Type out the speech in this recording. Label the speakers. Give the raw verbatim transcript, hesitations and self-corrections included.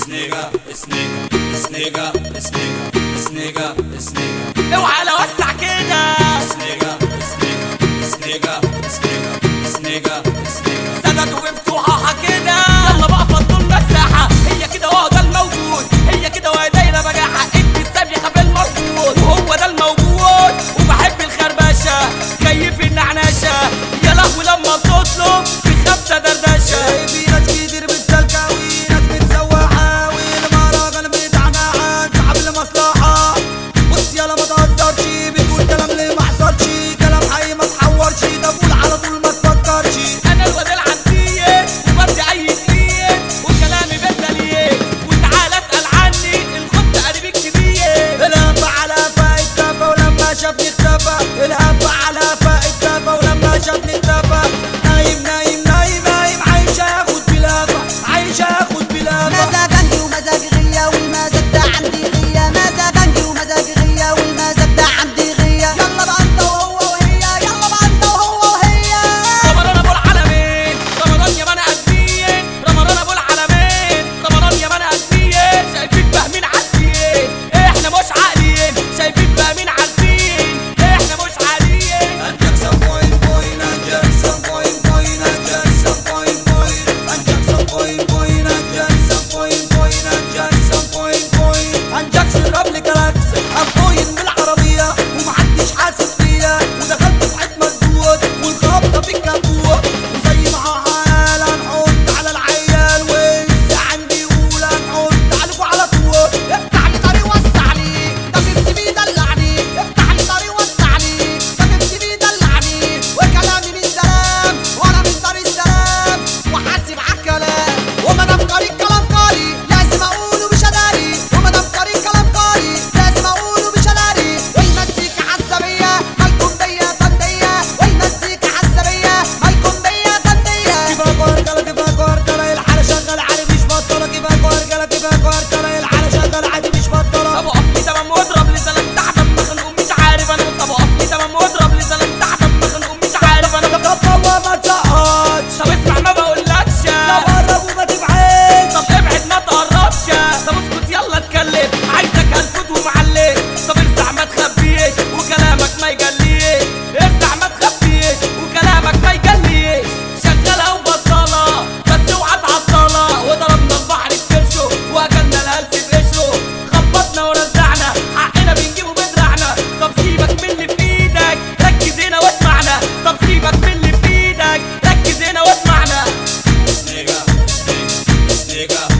Speaker 1: سنيجا سنيجا سنيجا سنيجا سنيجا سنيجا اوعى لا وسع كده سنيجا سنيجا سنيجا سنيجا سنيجا سنيجا سند ومفتوحة كده. يلا بقى فضوا لنا الساحة، هي كده وهو ده الموجود، هي كده وهي دايرة بجاحة. انت السابية خاف المربوط وهو ده الموجود، وبحب الخربشة كيف النعناشة. يا لهوي لما بتطلب بخمسة دردشة.
Speaker 2: في ناس كتير بالسلكة وناس متسوحة، والمهرجان بتاعنا عن صاحب المصلحة. بص يلا ما تهزرش، بتقول كلام ليه ما حصلش، كلام حي ما تحورش، تقول على طول ما تفكرش.
Speaker 1: انا الواد العندية وبدي اي تقيل، وكلامي بدليل، وتعال اسأل عني الخط قريب كبير.
Speaker 2: الهب على فاق الكفة ولما شافني اختفى، الهب على فاق الكفة ولما شافني اختفى. نايم نايم نايم نايم عايش اخد بلافة، عايش اخد بلافة.
Speaker 3: مزاج عندي ومزاج غية والمزاج ده عندي غية، مزاج عندي ومزاج غية والمزاج ده عندي غية. يلا بقى انت وهو وهي، يلا بقى انت وهو وهي.
Speaker 1: رمضان ابو العالمين، رمضان يا بني ادمين، رمضان ابو العالمين، رمضان يا بني ادمين. شايفين فاهمين عارفين، احنا مش عاقلين. شايفين فاهمين عارفين، احنا مش عاقلين.
Speaker 2: انجك سم بوين بوين، انجك سم بوين بوين، انجك سم بوين بوين، انجك سم بوين بوين، انجك سم بوين بوين، انجك سم بوين بوين. انجك سرب لي كلاكس ابوين من العربية ومحدش حاسس بيا، ودخلت في حد مسدود والخبطة في الكابوت. وزي ما عيال هنحط على العيال، ولسه عندي يقول هنحط عليكوا على طول.
Speaker 3: افتح لي طريق وسع لي، ده بنتي بيدلعني. افتح لي طريق وسع لي، ده بنتي بيدلعني. وكلامي من سلام وانا من طريق السلام، وحاسب عالكلام. وما دام طريق كلام قاري لازم اقوله مش اداري، وما دام طريق كلام قاري لازم اقوله مش اداري. والمزيكا عالسبية مالكم بيا فندية، والمزيكا عالسبية مالكم بيا فندية.
Speaker 2: كيفك ورجالة كيفك ورجالة، الحالة شغالة عادي مش بطلة. كيفك ورجالة كيفك ورجالة، الحالة شغالة عادي مش بطلة.
Speaker 1: طب وقفني تمام واضرب لسانك تعبان مخنوق مش عارف انا. طب وقفني تمام واضرب لسانك تعبان مخنوق مش عارف انا.
Speaker 2: طب طب ما تسقطش،
Speaker 1: طب اسمع ما بقولكش،
Speaker 2: طب قرب وما تبعدش.
Speaker 1: طب ابعد ما تقربش. طب اسكت يلا اتكلم، عايزك هلفوت ومعلم. طب ارزع ما تخبيش وكلامك ما يجليش، ارزع ما تخبيش وكلامك ما يجليش. شغالة وبطالة بس اوعى تعطلة، وضربنا البحر بكرشه واكلنا الهلس بقشره. خبطنا ورزعنا حقنا بنجيبه بدرعنا. طب سيبك من اللي في ايدك ركز هنا واسمعنا. طب سيبك من اللي في ايدك ركز هنا واسمعنا. سنيجا سنيجا سنيجا